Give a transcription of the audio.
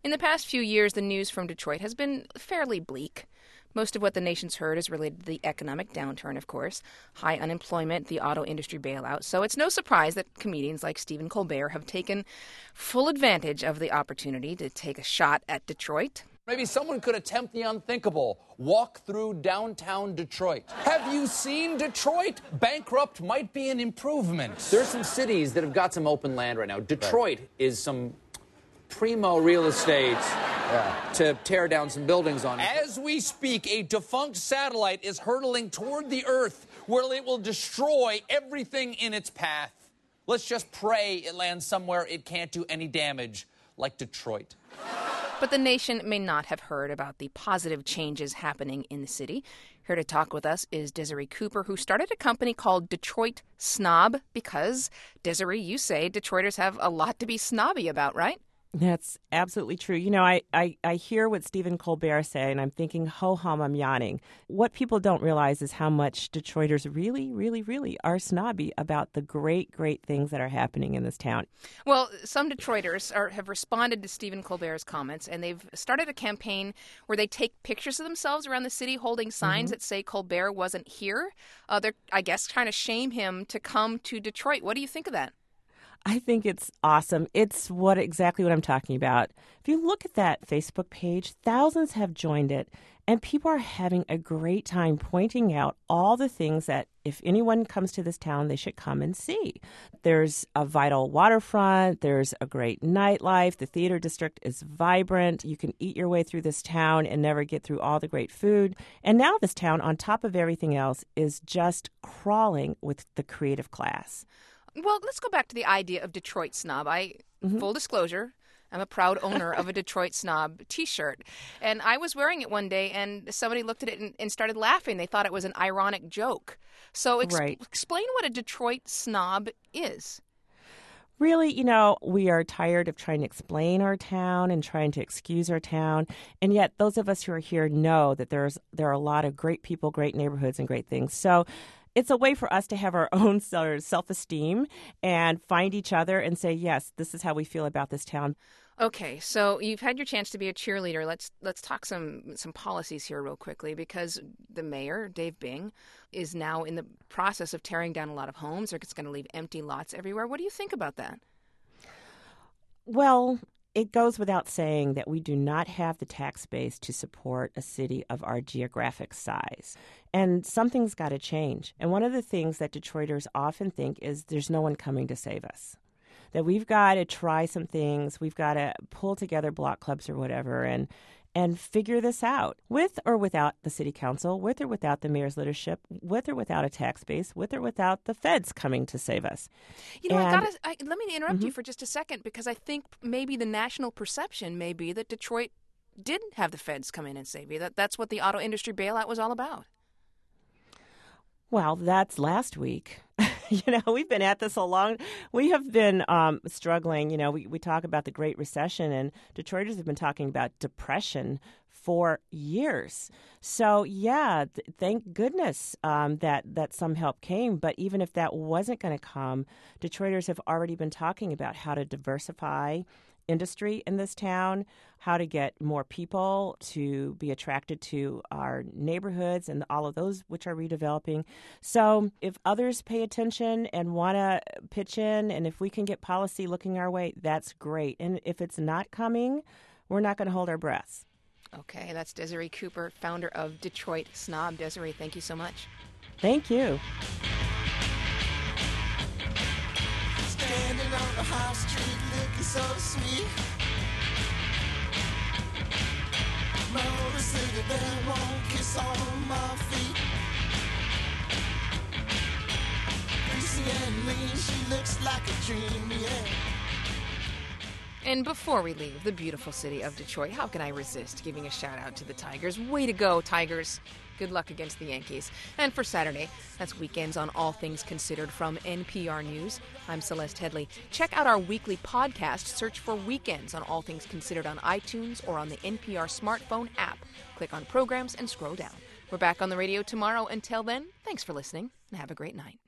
In the past few years, the news from Detroit has been fairly bleak. Most of what the nation's heard is related to the economic downturn, of course, high unemployment, the auto industry bailout. So it's no surprise that comedians like Stephen Colbert have taken full advantage of the opportunity to take a shot at Detroit. Maybe someone could attempt the unthinkable. Walk through downtown Detroit. Have you seen Detroit? Bankrupt might be an improvement. There's some cities that have got some open land right now. Detroit is some primo real estate to tear down some buildings on. As we speak, a defunct satellite is hurtling toward the Earth, where it will destroy everything in its path. Let's just pray it lands somewhere it can't do any damage, like Detroit. But the nation may not have heard about the positive changes happening in the city. Here to talk with us is Desiree Cooper, who started a company called Detroit Snob because, Desiree, you say Detroiters have a lot to be snobby about, right? That's absolutely true. You know, I hear what Stephen Colbert say, and I'm thinking, ho-hum, I'm yawning. What people don't realize is how much Detroiters really, really, really are snobby about the great, great things that are happening in this town. Well, some Detroiters have responded to Stephen Colbert's comments, and they've started a campaign where they take pictures of themselves around the city holding signs that say Colbert wasn't here. They're, I guess, trying to shame him to come to Detroit. What do you think of that? I think it's awesome. It's exactly what I'm talking about. If you look at that Facebook page, thousands have joined it, and people are having a great time pointing out all the things that if anyone comes to this town, they should come and see. There's a vital waterfront. There's a great nightlife. The theater district is vibrant. You can eat your way through this town and never get through all the great food. And now this town, on top of everything else, is just crawling with the creative class. Well, let's go back to the idea of Detroit Snob. Full disclosure, I'm a proud owner of a Detroit Snob T-shirt. And I was wearing it one day, and somebody looked at it and started laughing. They thought it was an ironic joke. So explain what a Detroit Snob is. Really, you know, we are tired of trying to explain our town and trying to excuse our town. And yet those of us who are here know that there are a lot of great people, great neighborhoods, and great things. So it's a way for us to have our own self-esteem and find each other and say, yes, this is how we feel about this town. Okay, so you've had your chance to be a cheerleader. Let's talk some policies here real quickly, because the mayor, Dave Bing, is now in the process of tearing down a lot of homes. It's going to leave empty lots everywhere. What do you think about that? Well, it goes without saying that we do not have the tax base to support a city of our geographic size. And something's got to change. And one of the things that Detroiters often think is there's no one coming to save us. That we've got to try some things, we've got to pull together block clubs or whatever and figure this out, with or without the city council, with or without the mayor's leadership, with or without a tax base, with or without the feds coming to save us. You know, let me interrupt you for just a second, because I think maybe the national perception may be that Detroit didn't have the feds come in and save you. That's what the auto industry bailout was all about. Well, that's last week. You know, we've been at this a long. We have been struggling. You know, we talk about the Great Recession, and Detroiters have been talking about depression for years. So, yeah, thank goodness that some help came. But even if that wasn't going to come, Detroiters have already been talking about how to diversify industry in this town, how to get more people to be attracted to our neighborhoods and all of those which are redeveloping. So if others pay attention and want to pitch in, and if we can get policy looking our way, that's great. And if it's not coming, we're not going to hold our breaths. Okay, that's Desiree Cooper, founder of Detroit Snob. Desiree, thank you so much. Thank you. Standing on the high street looking so sweet. My older city there won't kiss on my feet. Greasy and lean, she looks like a dream, yeah. And before we leave the beautiful city of Detroit, how can I resist giving a shout out to the Tigers? Way to go, Tigers. Good luck against the Yankees. And for Saturday, that's Weekends on All Things Considered from NPR News. I'm Celeste Headley. Check out our weekly podcast. Search for Weekends on All Things Considered on iTunes or on the NPR smartphone app. Click on Programs and scroll down. We're back on the radio tomorrow. Until then, thanks for listening and have a great night.